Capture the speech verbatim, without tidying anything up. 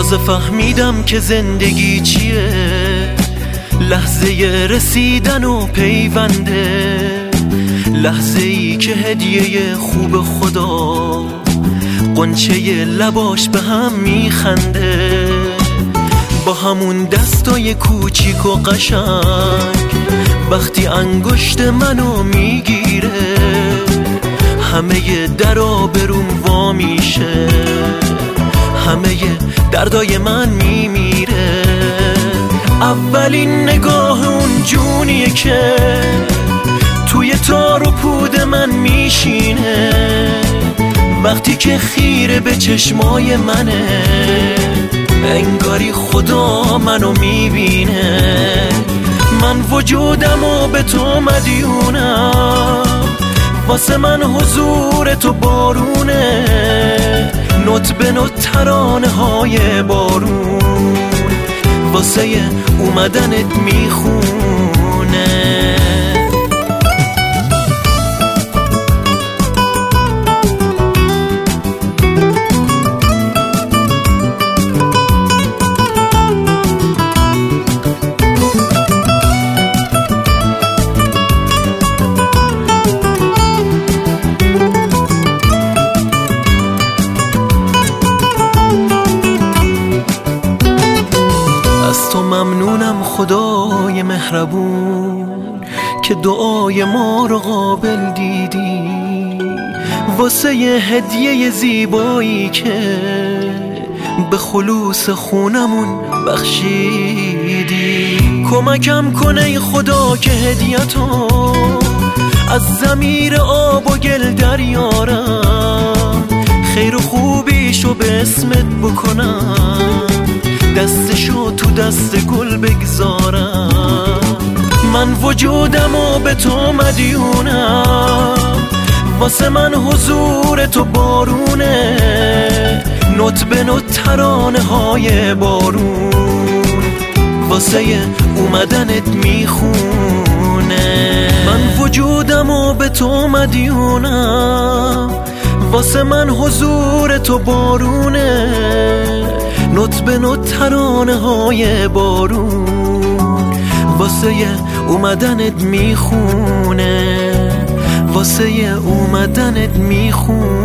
تازه فهمیدم که زندگی چیه، لحظه رسیدن و پیونده، لحظه ای که هدیه خوب خدا قنچه لباش به هم میخنده، با همون دستای کوچیک و قشنگ وقتی انگشت منو میگیره همه درا بروم وا میشه، همه دردای من میمیره. اولین نگاه اون جونیه که توی تار و پود من میشینه، وقتی که خیره به چشمای منه انگاری خدا منو میبینه. من وجودمو به تو مدیونم، واسه من حضور تو بارونه، نوت به نوت ترانه های بارون واسه اومدنت میخونه. ممنونم خدای مهربون که دعای ما رو قابل دیدی، واسه یه هدیه زیبایی که به خلوص خونمون بخشیدی. کمکم کنه ای خدا که هدیه‌تو از ضمیر آب و گل دریارم، خیر و خوبیشو به اسمت بکنم، دستشو تو دست گل بگذارم. من وجودمو به تو مدیونم، واسه من حضور تو بارونه، نوت به نوت ترانه های بارون واسه اومدنت میخونه. من وجودمو به تو مدیونم، واسه من حضور تو بارونه، نوت به نوت ترانه های بارون واسه اومدنت میخونه، واسه اومدنت میخونه.